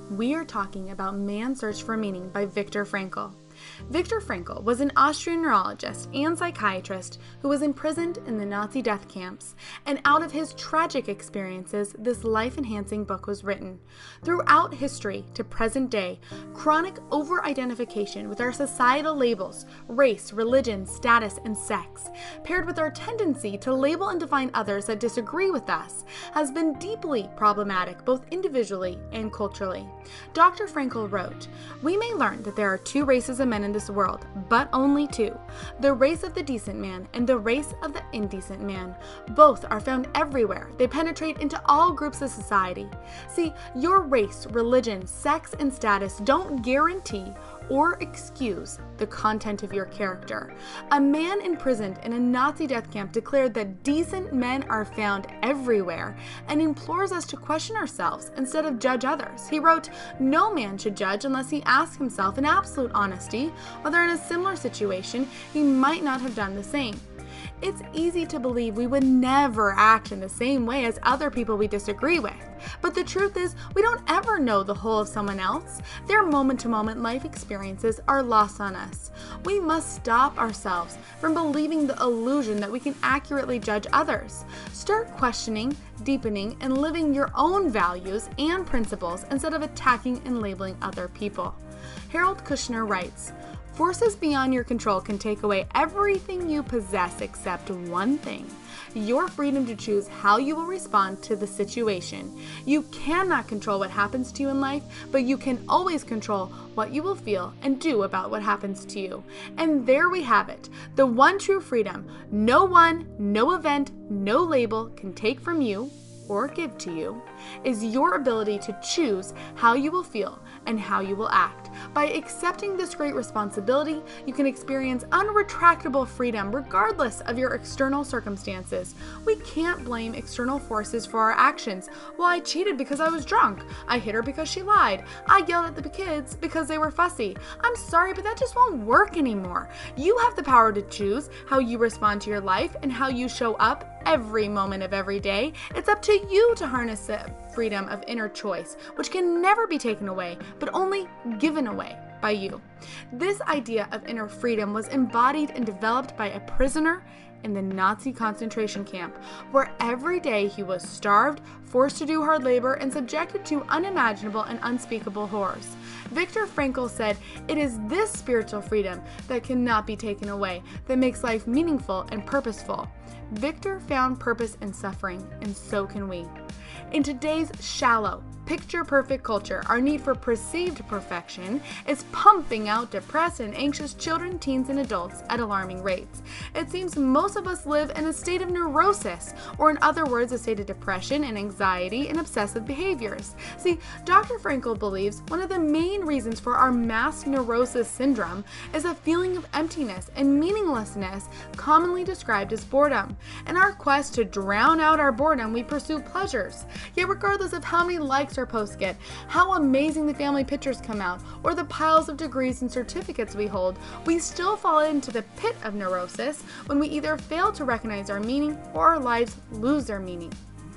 We are talking about Man's Search for Meaning by Viktor Frankl. Viktor Frankl was an Austrian neurologist and psychiatrist who was imprisoned in the Nazi death camps, and out of his tragic experiences, this life-enhancing book was written. Throughout history to present day, chronic over-identification with our societal labels, race, religion, status, and sex, paired with our tendency to label and define others that disagree with us, has been deeply problematic both individually and culturally. Dr. Frankl wrote, "We may learn that there are two races of men in this world, but only two, the race of the decent man and the race of the indecent man. Both are found everywhere. They penetrate into all groups of society. See, your race, religion, sex, and status don't guarantee or excuse the content of your character. A man imprisoned in a Nazi death camp declared that decent men are found everywhere and implores us to question ourselves instead of judge others. He wrote, no man should judge unless he asks himself in absolute honesty whether in a similar situation he might not have done the same. It's easy to believe we would never act in the same way as other people we disagree with. But the truth is, we don't ever know the whole of someone else. Their moment-to-moment life experiences are lost on us. We must stop ourselves from believing the illusion that we can accurately judge others. Start questioning, deepening, and living your own values and principles instead of attacking and labeling other people." Harold Kushner writes, "Forces beyond your control can take away everything you possess except one thing: your freedom to choose how you will respond to the situation. You cannot control what happens to you in life, but you can always control what you will feel and do about what happens to you." And there we have it, the one true freedom no one, no event, no label can take from you or give to you, is your ability to choose how you will feel and how you will act. By accepting this great responsibility, you can experience unretractable freedom regardless of your external circumstances. We can't blame external forces for our actions. Well, I cheated because I was drunk. I hit her because she lied. I yelled at the kids because they were fussy. I'm sorry, but that just won't work anymore. You have the power to choose how you respond to your life and how you show up every moment of every day. It's up to you to harness the freedom of inner choice, which can never be taken away, but only given away by you. This idea of inner freedom was embodied and developed by a prisoner in the Nazi concentration camp, where every day he was starved, forced to do hard labor, and subjected to unimaginable and unspeakable horrors. Viktor Frankl said, "It is this spiritual freedom that cannot be taken away, that makes life meaningful and purposeful." Viktor found purpose in suffering, and so can we. In today's shallow, picture-perfect culture, our need for perceived perfection is pumping out depressed and anxious children, teens, and adults at alarming rates. It seems most of us live in a state of neurosis, or in other words, a state of depression and anxiety and obsessive behaviors. See, Dr. Frankl believes one of the main reasons for our mass neurosis syndrome is a feeling of emptiness and meaninglessness, commonly described as boredom. In our quest to drown out our boredom, we pursue pleasures. Yet regardless of how many likes our posts get, how amazing the family pictures come out, or the piles of degrees and certificates we hold, we still fall into the pit of neurosis when we either fail to recognize our meaning or our lives lose their meaning.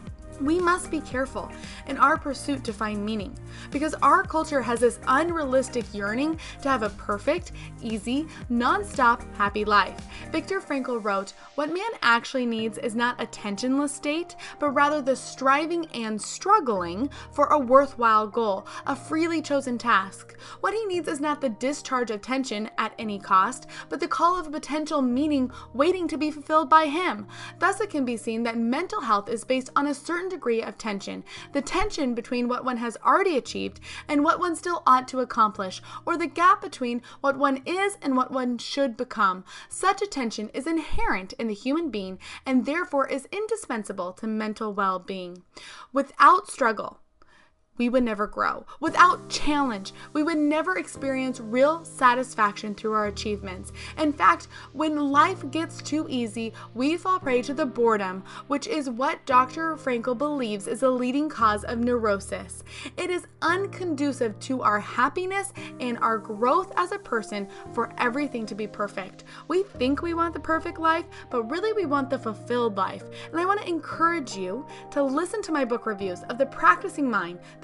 We must be careful in our pursuit to find meaning, because our culture has this unrealistic yearning to have a perfect, easy, non-stop, happy life. Viktor Frankl wrote, "What man actually needs is not a tensionless state, but rather the striving and struggling for a worthwhile goal, a freely chosen task. What he needs is not the discharge of tension at any cost, but the call of a potential meaning waiting to be fulfilled by him." Thus it can be seen that mental health is based on a certain degree of tension, the tension between what one has already achieved and what one still ought to accomplish, or the gap between what one is and what one should become. Such a tension is inherent in the human being and therefore is indispensable to mental well-being. Without struggle, we would never grow. Without challenge, we would never experience real satisfaction through our achievements. In fact, when life gets too easy, we fall prey to the boredom, which is what Dr. Frankl believes is a leading cause of neurosis. It is unconducive to our happiness and our growth as a person for everything to be perfect. We think we want the perfect life, but really we want the fulfilled life. And I want to encourage you to listen to my book reviews of The Practicing Mind, The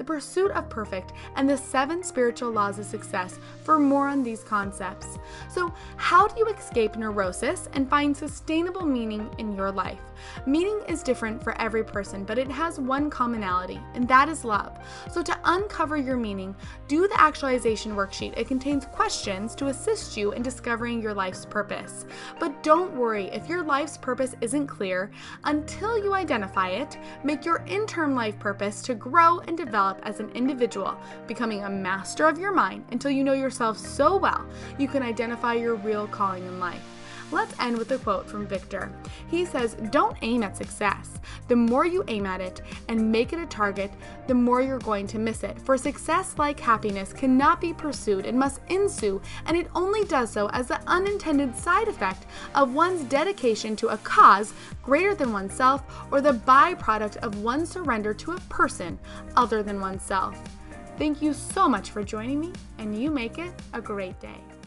Pursuit of Perfect, and the 7 Spiritual Laws of Success for more on these concepts. So, how do you escape neurosis and find sustainable meaning in your life? Meaning is different for every person, but it has one commonality, and that is love. So to uncover your meaning, do the actualization worksheet. It contains questions to assist you in discovering your life's purpose. But don't worry if your life's purpose isn't clear. Until you identify it, make your interim life purpose to grow and develop as an individual, becoming a master of your mind until you know yourself so well you can identify your real calling in life. Let's end with a quote from Victor. He says, "Don't aim at success. The more you aim at it and make it a target, the more you're going to miss it. For success, like happiness, cannot be pursued. It must ensue, and it only does so as the unintended side effect of one's dedication to a cause greater than oneself, or the byproduct of one's surrender to a person other than oneself." Thank you so much for joining me, and you make it a great day.